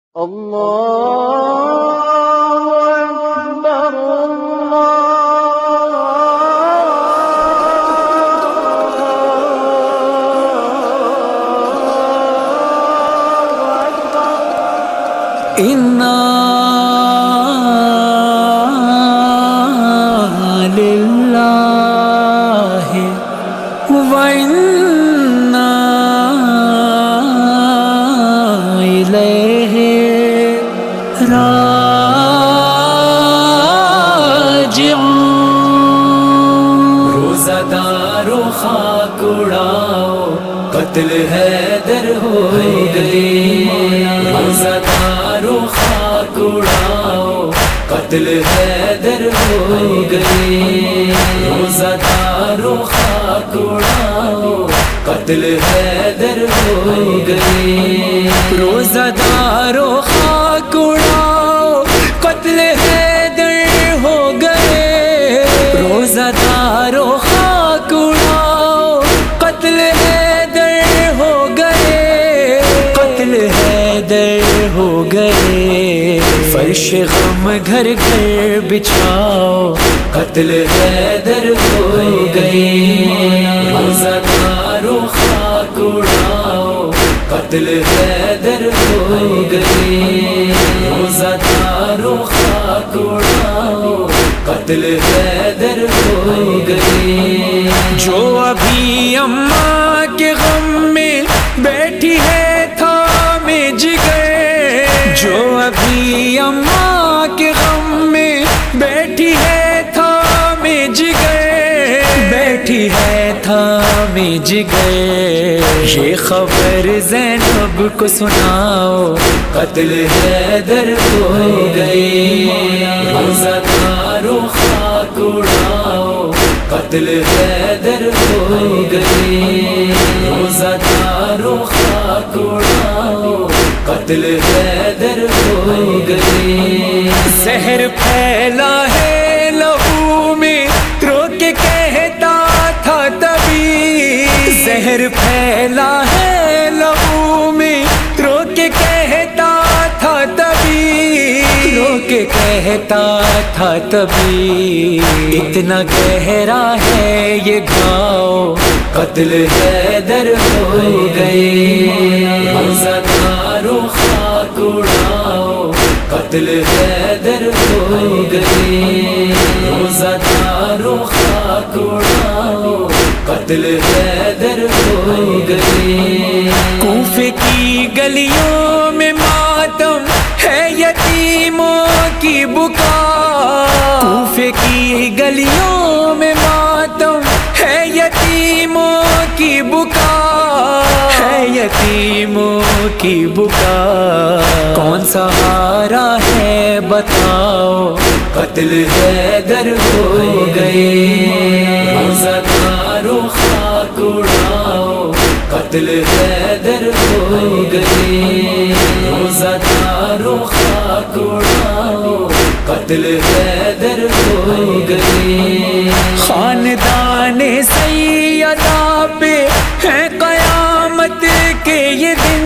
اللہ اکبر انا للہ وانا الیہ راجعون۔ روزہ دار و خاک اڑاؤ، قتل حیدر ہو گئی۔ روزہ دار و خاک اڑاؤ، قتل حیدر ہو گئی۔ روزہ دار و خاک اڑاؤ، قتل حیدر ہو گئی۔ روزہ دار و خاک اڑاؤ، قتل حیدر ہو گئے۔ روزہ دار و خاک اڑاؤ، قتل حیدر ہو گئے۔ قتل حیدر ہو گئے۔ فرش غم گھر گھر بچھاؤ، قتل حیدر ہو گئی۔ روزہ دار و خاک اڑاؤ، قتل حیدر ہو گئی۔ روزہ دار و خاک اڑاؤ، قتل حیدر ہو گئی۔ جو ابھی اماں کے غم میں بیٹھی ہے تھامے جگر، جو ابھی اماں کے غم میں بیٹھی ہے تھامے جگر، بیٹھی ہے تھامے جگر، یہ خبر زینب کو سناؤ، قتل حیدر ہو گئی۔ روزہ دار و خاک اڑاؤ، قتل حیدر ہو گئی۔ روزہ دار و خاک اڑاؤ، قتل حیدر ہو گئی۔ زہر پھیلا ہے لہو میں، رو کے کہتا تھا تبھی۔ زہر پھیلا ہے لہو میں، رو کے کہتا تھا تبھی۔ رو کے کہتا تھا تبھی، اتنا گہرا ہے یہ گھاؤ، قتل حیدر ہو گئی۔ روزہ دار و خاک اڑاؤ، قتل حیدر ہو گئی۔ روزہ دار و خاک اڑاؤ، قتل حیدر ہو گئی۔ کوفے کی گلیوں میں ماتم ہے یتیموں کی بکا، کوفے کی گلیوں میں ماتم ہے یتیموں کی بکا، ہے یتیموں کی بکا۔ کون سہارا ہے بتاؤ، قتل حیدر ہو گئی۔ روزہ دار و خاک اڑاؤ، قتل حیدر ہو گئی۔ روزہ دار و خاک اڑاؤ، قتل حیدر ہو گئی۔ خاندان سیدہ پہ ہے قیامت کے یہ دن،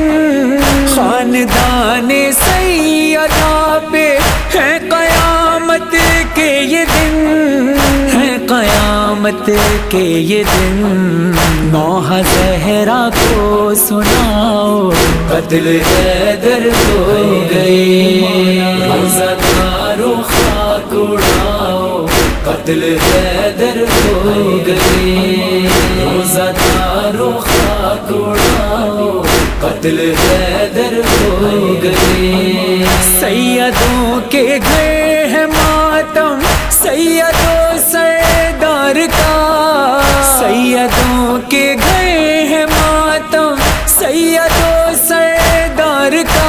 خاندان سیدہ پہ ہے قیامت کے یہ دن، ہے قیامت کے یہ دن۔ نوح زہرا کو سناؤ، قتل حیدر ہو گئی۔ روزہ دار و خاک اڑاؤ، قتل حیدر ہو گئی۔ روزہ دار و خاک اڑاؤ، قتل حیدر ہو گئی۔ سیدوں کے گھر ہے ماتم، سیدوں سردار کا، سیدوں کے گھر ہے ماتم، سیدوں سردار کا،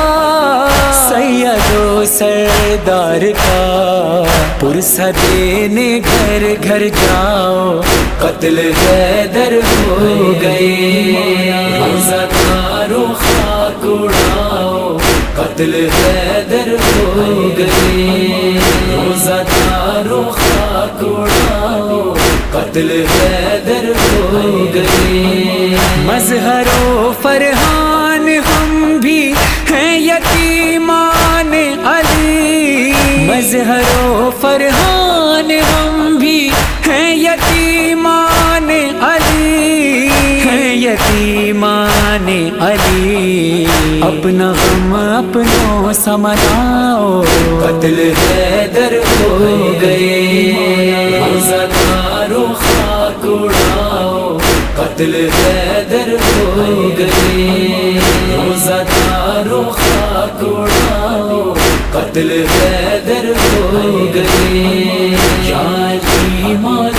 سیدوں سردار کا۔ پرسہ دینے گھر گھر جاؤ، قتل حیدر ہو گئی۔ روزہ دار و خاک اڑاؤ، قتل حیدر ہو گئی۔ روزہ دار و خاک اڑاؤ، قتل حیدر ہو گئی۔ مظہر و فرحان ہم بھی ہیں یتیماں اظہر و فرحان ہم بھی ہیں یتیمان علی، ہیں یتیمان علی، اپنا غم اپنوں سے مناؤ، قتل حیدر ہو گئے، روزہ خاک اڑاؤ، قتل حیدر ہو گئے، روزہ دارو خاک اڑاؤ، قتل حیدر ہو گئے، یا علی مولا